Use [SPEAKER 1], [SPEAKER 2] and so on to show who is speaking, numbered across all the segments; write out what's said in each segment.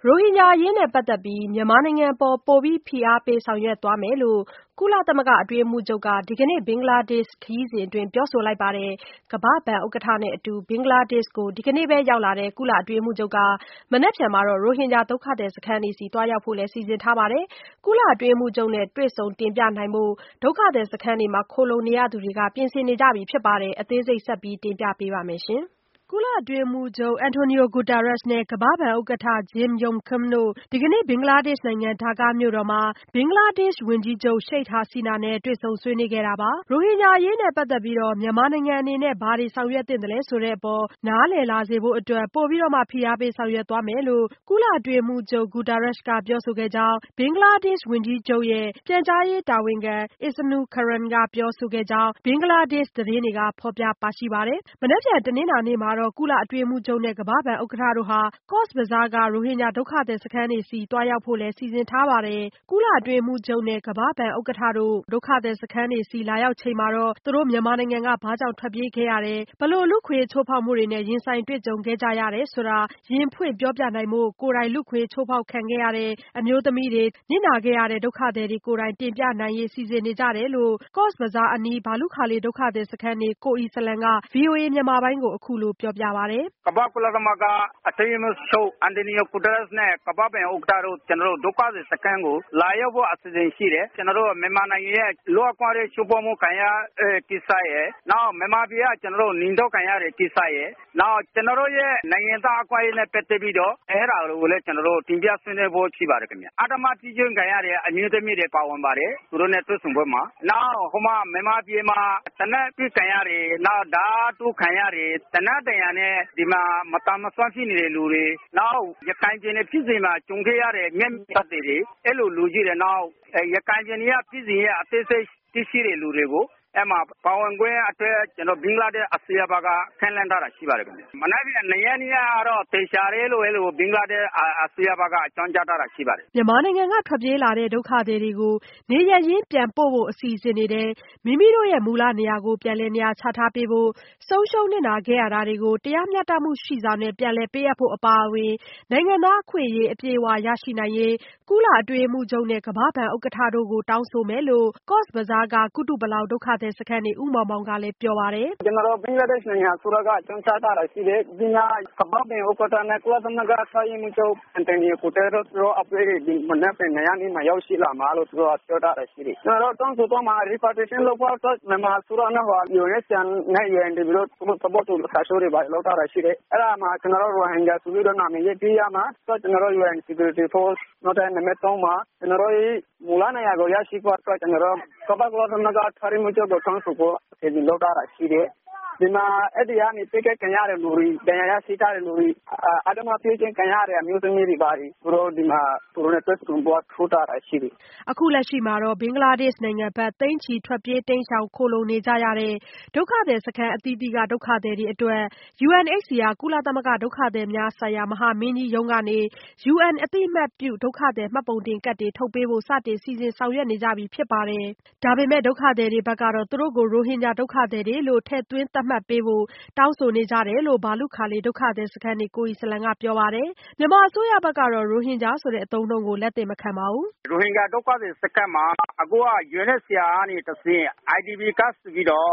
[SPEAKER 1] ရိုဟင်ဂျာအရေးနဲ့ပတ်သက်ပြီးမြန်မာနိုင်ငံအပေါ်ပိုပြီးဖိအားပေးဆောင်ရွက်သွားမယ်လို့ကုလသမဂ္ဂအတွင်းရေးမှူးချုပ်ကဒီကနေ့ဘင်္ဂလားဒေ့ရှ်ခရီးစဉ်အတွင်းပြောဆိုလိုက်ပါတယ်။ကမ္ဘာ့ဘဏ်ဥက္ကဋ္ဌနဲ့အတူဘင်္ဂလားဒေ့ရှ်ကိုဒီကနေ့ပဲရောက်လာတဲ့ကုလအတွင်းရေးမှူးချုပ်ကမနက်ဖြန်မှာရိုဟင်ဂျာဒုက္ခသည်စခန်းတွေဆီသွားရောက်ဖို့လည်းစီစဉ်ထားပါတယ်။ကုလအတွင်းရေးမှူးချုပ်နဲ့တွေ့ဆုံတင်ပြနိုင်ဖို့ဒုက္ခသည်စခန်းတွေမှာခိုလှုံနေရသူတွေကပြင်ဆင်နေကြပြီဖြစ်ပါတယ်။အသေးစိတ်ဆက်ပြီးတင်ပြပေးပါမယ်ရှင်။ကုလအတွင်းရေးမှူးချုပ် Antonio Guterres နဲ့ကမ္ဘာ့ဘဏ်ဥက္ကဋ္ဌ Jim Yong Kim တို့ဒီကနေ့ဘင်္ဂလားဒေ့ရှ်နိုင်ငံဒါကာမြို့တော်မှာဘင်္ဂလားဒေ့ရှ်ဝန်ကြီးချုပ် Sheikh Hasina နဲ့တွေ့ဆုံဆွေးနွေးခဲ့တာပါ။ရိုဟင်ဂျာအရေးနဲ့ပတ်သက်ပြီးမြန်မာနိုင်ငံအနေနဲ့ဘာတွေဆောင်ရွက်သင့်တယ်လဲဆိုတဲ့အပေါ်နားလည်လာစေဖို့အတွက်ပိုပြီးဖိအားပေးဆောင်ရွက်သွားမယ်လို့ကုလအတွင်းရေးမှူးချုပ် Guterres ကပြောဆိုခဲ့ကြောင်းဘင်္ဂလားဒေ့ရှ်ဝန်ကြီးချုပ်ရဲ့ပြန်ကြားရေးတာဝန်ခံ Isnur Karim ကပြောဆိုခဲ့ကြောင်းဘင်္ဂလားဒေ့ရှ်သတင်းတွေကဖော်ပြပါရှိပါတယ်။မနက်ဖြန်တနင်္လာနေ့မှာကုလအတွင်းရေးမှူးချုပ်နဲ့ကမ္ဘာ့ဘဏ်ဥက္ကဋ္ဌတို့ဟာ Cox's Bazar ကရိုဟင်ဂျာဒုက္ခသည်စခန်းတွေဆီသွားရောက်ဖို့လည်းစီစဉ်ထားပါတယ်။ကုလအတွင်းရေးမှူးချုပ်နဲ့ကမ္ဘာ့ဘဏ်ဥက္ကဋ္ဌတို့ဒုက္ခသည်စခန်းတွေဆီလာရောက်ချိန်မှာသူတို့မြန်မာနိုင်ငံကဘာကြောင့်ထွက်ပြေးခဲ့ရတယ်၊ဘယ်လိုလူ့အခွင့်အရေးချိုးဖောက်မှုတွေနဲ့ရင်ဆိုင်တွေ့ကြုံခဲ့ကြရတယ်ဆိုတာရင်ဖွင့်ပြောပြနိုင်ဖို့ကိုယ်တိုင်လူ့အခွင့်အရေးချိုးဖောက်ခံခဲ့ရတဲ့အမျိုးသမီးတွေနစ်နာခဲ့ရတဲ့ဒုက္ခသည်တွေကိုယ်တိုင်တင်ပြနိုင်ရေးစီစဉ်နေကြတယ်လို့ Cox's Bazar အနီးဘာလုခါလီဒုက္ခသည်စခန်းနေကိုအီစလံက VOA မြန်မာပိုင်းကိုအခုလိုပြောပြပါတယ်
[SPEAKER 2] ။ကမ္ဘာကုလသမဂ္ဂအတွင်းရေးမှူးချုပ်အန်တိုနီယိုဂူတာရက်စ်နဲ့ကမ္ဘာ့ဘဏ်ဥက္ကဋ္ဌတို့ကျွန်တော်တို့ဒုက္ခသည်စခန်းကိုလာရောက်ဖို့အစီအစဉ်ရှိတယ်။ကျွန်တော်တို့မြန်မာနိုင်ငံရဲ့လူ့အခွင့်အရေးချိုးဖောက်မှုခံရကိစ္စရဲ့နောက်မြန်မာပြည်ကကျွန်တော်တို့နှင်ထုတ်ခံရတဲ့ကိစ္စရဲ့နောက်ကျွန်တော်တို့ရဲ့နိုင်ငံသားအခွင့်အရေးနဲ့ပတ်သက်ပြီးတော့အဲ့ဒါကိုလည်းကျွန်တော်တို့တင်ပြဆွေးနွေးဖို့ရှိပါတယ်ခင်ဗျ။အဓမ္မတိကျခံရတဲ့အမျိုးသမီးတွေပါဝင်ပါတယ်သူတို့နဲ့တွေ့ဆုံပွဲမှာနောက်ဟိုမှာမြန်မာပြည်မှာတနက်ပြခံရတယ်နောက်ဓာတုခံရတယ်တနက်တရံနဲ့ဒီမှာမတမဆွမ်းဖြစ်နေတဲ့လူတွေနောက်ရခိုင်ပြည်နယ်ပြည်စင်မှာကြုံခဲ့ရတဲ့မျက်မြတ်တွေအဲ့လိုလူကြီးတွေနောက်ရခိုင်ပြည်နယ်ကပြည်စင်ရဲ့အသေးစိတ်သိရှိတဲ့လူတွေကိုအဲ့မှာပါဝင်ခွင့်အတွက်ကျွန်တော်ဘင်္ဂလားဒေ့ရှ်အစိုးရဘက်ကခန့်လန့်ထားတာရှိပါတယ်ခင်ဗျ။မနက်ဖြန်2ရက်နေ့ကတော့တေချာရဲလို့အဲ့လိုဘင်္ဂလားဒေ့ရှ်အစိုးရဘက်ကအကြောင်းကြားထားတာရှိပါတယ်
[SPEAKER 1] ။မြန်မာနိုင်ငံကထွက်ပြေးလာတဲ့ဒုက္ခသည်တွေကိုနေရပ်ရင်းပြန်ပို့ဖို့အစီအစဉ်တွေထဲမိမိတို့ရဲ့မူလနေရာကိုပြန်လည်နေရာချထားပေးဖို့ဆုံးရှုံးနစ်နာခဲ့ရတာတွေကိုတရားမျှတမှုရှိစွာနဲ့ပြန်လည်ပေးအပ်ဖို့အပါအဝင်နိုင်ငံသားအခွင့်အရေးအပြည့်အဝရရှိနိုင်ရေးကုလအတွင်းရေးမှူးချုပ်နဲ့ကမ္ဘာ့ဘဏ်ဥက္ကဋ္ဌတို့ကိုတောင်းဆိုမယ်လို့ Cox's Bazar ကကုတုပလောင်ဒုက္ခသည်စခန်းနေဦးမောင်မောင်ကလည်းပြောပါတယ်
[SPEAKER 2] ။ကျွန်တော်တို့ဘင်္ဂလားဒေ့ရှ်နိုင်ငံဆိုတော့ကအကြောင်းကြားထားတာရှိတယ်။ဒီမှာကမ္ဘာ့ဘဏ်ဥက္ကဋ္ဌနဲ့ကုလသမဂ္ဂအတွင်းရေးမှူးချုပ်အန်တိုနီယိုဂူတာရက်စ်တို့အဖွဲ့ဒီမနက်ဖြန်2ရက်နေ့မှာရောက်ရှိလာမှာလို့သူတို့ပြောထားတာရှိတယ်။ကျွန်တော်တို့တောင်းဆိုတော့မှာ repatriation လုပ်ဖို့မြန်မာဆိုတော့နဲ့UNHCR နဲ့ UNDP တို့သဘောတူစာချုပ်တွေပါလောက်ထားတာရှိတယ်။အဲ့ဒါမှာကျွန်တော်တို့ရိုဟင်ဂျာဆိုပြီးတော့နာမည်ရေးပြရမှာဆိုကျွန်တော်တို့ UN Security Force နောက်တဲ့နံပါတ်3မှာကျွန်တော်တို့မူလနေရာကိုရရှိဖို့အတွက်ကျွန်တော်တို့ကမ္ဘာကုလသမဂ္ဂအတွင်းရေးမှူးချုပ်ကိုတောင်းဆိုဖို့အစီအစဉ်လုပ်ထားတာရှိတယ်။ဒီမှာအဲ့ဒီကနေပြည့်ခဲ့ခံရတဲ့လူတွေတရားရရှိထားတဲ့လူတွေအဓမ္မပြုကျင့်ခံရတဲ့အမျိုးသမီးတွေပါသူတို့ဒီမှာသူတို့နဲ့တွေ့ဆုံဖို့ထိုးတာရှိတယ်
[SPEAKER 1] ။အခုလက်ရှိမှာဘင်္ဂလားဒေ့ရှ်နိုင်ငံဘက်သိန်းချီထွက်ပြေးတိမ်းရှောင်ခိုလှုံနေကြရတဲ့ဒုက္ခသည်စခန်းအသီးသီးကဒုက္ခသည်တွေအတွက် UNHCR ကုလသမဂ္ဂဒုက္ခသည်များဆိုင်ရာမဟာမင်းကြီးရုံးကနေ UN အသိအမှတ်ပြုဒုက္ခသည်မှတ်ပုံတင်ကတ်တွေထုတ်ပေးဖို့စတင်စီစဉ်ဆောင်ရွက်နေကြပြီဖြစ်ပါတယ်။ဒါပေမဲ့ဒုက္ခသည်တွေဘက်ကတော့သူတို့ကိုရိုဟင်ဂျာဒုက္ခသည်တွေလို့ထည့်သွင်းသတ်မှတ်ပေးဖို့တောင်းဆိုနေကြတယ်လို့ဘာလုခါလီဒုက္ခသည်စခန်းနေကိုအီစလံကပြောပါတယ်။မြန်မာအစိုးရဘက်ကတော့ရိုဟင်ဂျာဆိုတဲ့အသုံးအနှုန်းကိုလက်သင့်မခံပါဘူး
[SPEAKER 2] ။ရိုဟင်ဂျာဒုက္ခသည်စခန်းမှာအခုက UNHCR ကနေတဆင့် IDP card ပြီးတော့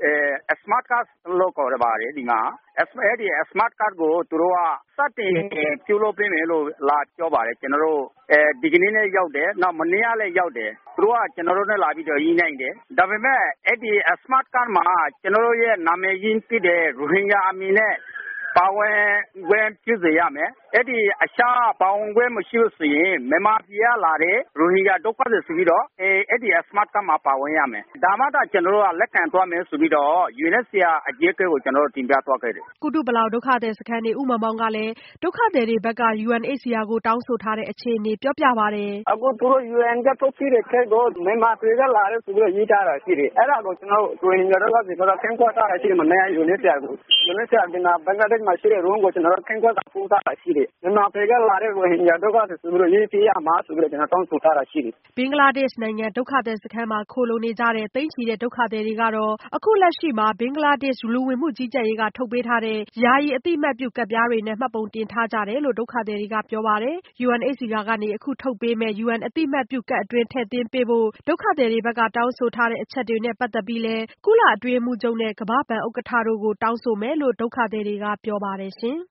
[SPEAKER 2] smart card လို့ခေါ်ရပါတယ်ဒီမှာအဲ့ဒီ smart card ကိုသူတို့ကစတင်ပြုလုပ်ပေးမယ်လို့လာပြောပါတယ်ကျွန်တော်တို့ဒီကနေ့နဲ့ရောက်တယ်နောက်မနေ့ကလည်းရောက်တယ်သူတို့ကကျွန်တော်တို့နဲ့လာပြီးတော့ရင်းနိုင်တယ်ဒါပေမဲ့အဲ့ဒီ smart card မှာကျွန်တော်တို့ရဲ့နာမည်ရင်းပြတဲ့ရိုဟင်ဂျာအမည်နဲ့ပါဝင်ခွင့်ပြုစေရမယ်အဲ့ဒီအရှာပါဝင်ခွင့်မရှိလို့ဆိုရင်မြန်မာပြည်ကလာတဲ့ရိုဟင်ဂျာဒုက္ခသည်ဆိုပြီးတော့အဲ့ဒီ smart card မှာပါဝင်ရမယ်ဒါမှသာကျွန်တော်တို့ကလက်ခံသွားမယ်ဆိုပြီးတော့ UNHCR အကြီးအကဲကိုကျွန်တော်တို့တင်ပြသွားခဲ့တယ်
[SPEAKER 1] ကုတုပလောင်ဒုက္ခသည်စခန်းနေဦးမောင်မောင်ကလည်းဒုက္ခသည်တွေဘက်က UNHCR ကိုတောင်းဆိုထားတဲ့အခြေအနေပြောပြပါတယ်
[SPEAKER 2] အခုသူတို့ UN ကထုတ်ပြီးတဲ့ခဲကိုမြန်မာပြည်ကလာတဲ့ဆိုပြီးတော့ရေးထားတာရှိတယ်အဲ့ဒါကိုကျွန်တော်တို့ရိုဟင်ဂျာဒုက္ခသည်တွေကဆင်းခွာထားတာရှိတယ်မနေ့ UNHCR ကို UNHCR ကဘင်္ဂလားဒေ့ရှ်မှာရှိတဲ့ရုံးကိုကျွန်တော်တို့ခင်းခွက်ကပို့ထားတာရှိတယ်မြန်မာပြည်ကလာတဲ့ရိုဟင်ဂျာဒုက္ခသည်ဆိုပြီးတော့ရေးပေးရမှာဆိုပြီးတော့ကျွန်တော်တောင်းဆိုထားတာရှိတယ်
[SPEAKER 1] ဘင်္ဂလားဒေ့ရှ်နိုင်ငံဒုက္ခသည်စခန်းမှာခိုလှုံနေကြတဲ့သိန်းချီတဲ့ဒုက္ခသည်တွေကတော့အခုလက်ရှိမှာဘင်္ဂလားဒေ့ရှ်လူဝင်မှုကြီးကြပ်ရေးကထုတ်ပေးထားတဲ့ယာယီအသိအမှတ်ပြုကဒ်ပြားတွေနဲ့မှတ်ပုံတင်ထားကြတယ်လို့ဒုက္ခသည်တွေကပြောပါတယ်။ UNHCR ကနေအခုထုတ်ပေးမဲ့ UN အသိအမှတ်ပြုကဒ်အတွင်းထည့်သွင်းပေးဖို့ဒုက္ခသည်တွေဘက်ကတောင်းဆိုထားတဲ့အချက်တွေနဲ့ပတ်သက်ပြီးလည်းကုလအတွင်းရေးမှူးချုပ်နဲ့ကမ္ဘာ့ဘဏ်ဥက္ကဋ္ဌတို့ကိုတောင်းဆိုမယ်လို့ဒုက္ခသည်တွေကပြောပါတယ်ရှင်။